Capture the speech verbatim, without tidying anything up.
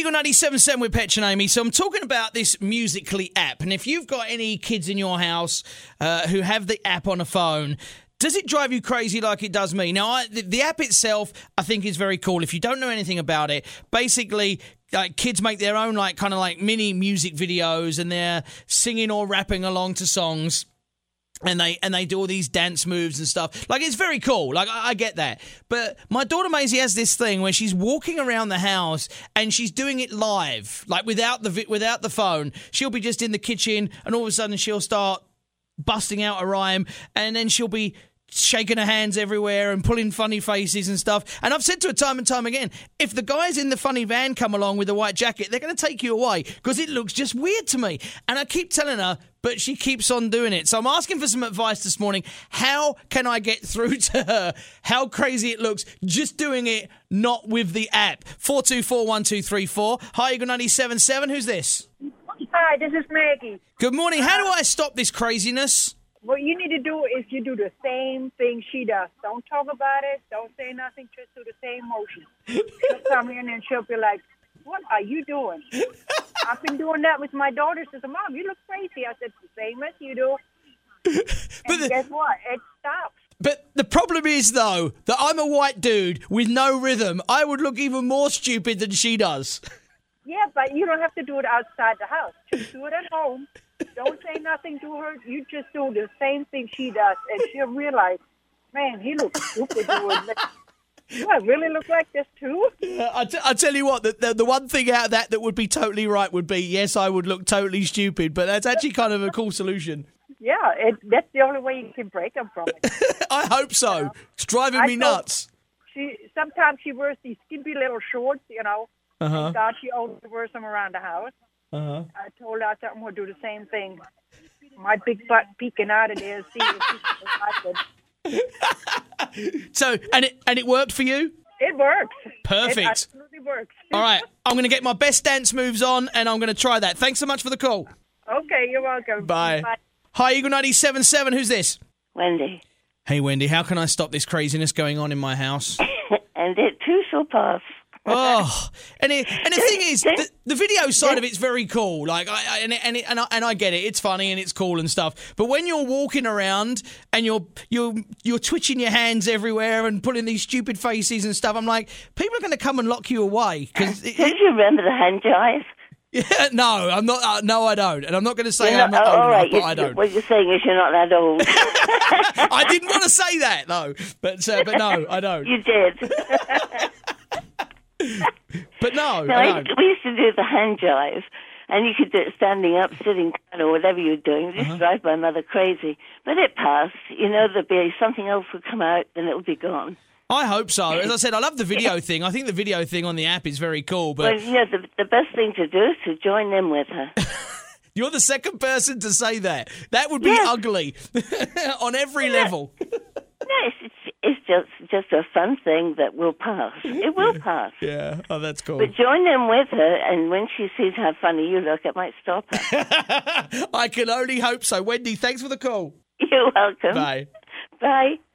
Eagle ninety-seven point seven with Petch and Amy. So I'm talking about this Musical.ly app. And if you've got any kids in your house uh, who have the app on a phone, does it drive you crazy like it does me? Now, I, the, the app itself, I think, is very cool. If you don't know anything about it, basically, like, kids make their own, like, kind of like mini music videos, and they're singing or rapping along to songs. And they and they do all these dance moves and stuff. Like, it's very cool. Like, I, I get that. But my daughter Maisie has this thing where she's walking around the house and she's doing it live, like without the vi- without the phone. She'll be just in the kitchen, and all of a sudden she'll start busting out a rhyme, and then she'll be shaking her hands everywhere and pulling funny faces and stuff. And I've said to her time and time again, if the guys in the funny van come along with a white jacket, they're going to take you away because it looks just weird to me. And I keep telling her, but she keeps on doing it. So I'm asking for some advice this morning. How can I get through to her how crazy it looks just doing it, not with the app? four two four, one two three four. Hi, Eagle ninety-seven point seven. Who's this? Hi, this is Maggie. Good morning. How do I stop this craziness? What you need to do is you do the same thing she does. Don't talk about it. Don't say nothing. Just do the same motion. She'll come in and she'll be like, what are you doing? I've been doing that with my daughter. She says, Mom, you look crazy. I said, the same as you do. But And the, guess what? It stops. but the problem is, though, that I'm a white dude with no rhythm. I would look even more stupid than she does. Yeah, but you don't have to do it outside the house. Just do it at home. Don't say nothing to her. You just do the same thing she does, and she'll realize, man, he looks stupid doing this. Do I really look like this too? Uh, I, t- I tell you what, the, the, the one thing out of that that would be totally right would be, yes, I would look totally stupid, but that's actually kind of a cool solution. Yeah, it, that's the only way you can break them from it. I hope so. It's driving I me told- nuts. She sometimes she wears these skimpy little shorts, you know. Uh-huh. Thank God she only wears them around the house. Uh-huh. I told her I said I'm going to do the same thing. My big butt peeking out of there, see if she I said, So, and it and it worked for you? it works. Perfect. It absolutely works. All right, I'm going to get my best dance moves on, and I'm going to try that. Thanks so much for the call. Okay, you're welcome. Bye. Bye. Hi, Eagle ninety-seven point seven. Who's this? Wendy. Hey, Wendy, how can I stop this craziness going on in my house? And it too shall pass. Oh, and it, and the thing is, the, the video side of it's very cool. Like, I, I and it, and, it, and I and I get it. It's funny and it's cool and stuff. But when you're walking around and you're you're you're twitching your hands everywhere and putting these stupid faces and stuff, I'm like, people are going to come and lock you away. Cause Don't you remember the hand jive? yeah, no, I'm not. Uh, no, I don't. And I'm not going to say You're I'm not- not oh, old all enough, right. but you- I don't. What you're saying is you're not that old. I didn't want to say that, though. But uh, but no, I don't. You did. But no, No, I I, don't. we used to do the hand jive, and you could do it standing up, sitting down, or whatever you're doing. It just Uh-huh. drive my mother crazy. But it passed. You know, there'd be something else would come out, then it would be gone. I hope so. As I said, I love the video thing. I think the video thing on the app is very cool. But Well, you know, the, the best thing to do is to join in with her. you're the second person to say that. That would be Yes. ugly on every level. No, it's, it's, it's just just a fun thing that will pass. It will pass. Yeah. Oh, that's cool. But join in with her, and when she sees how funny you look, it might stop her. I can only hope so. Wendy, thanks for the call. You're welcome. Bye. Bye.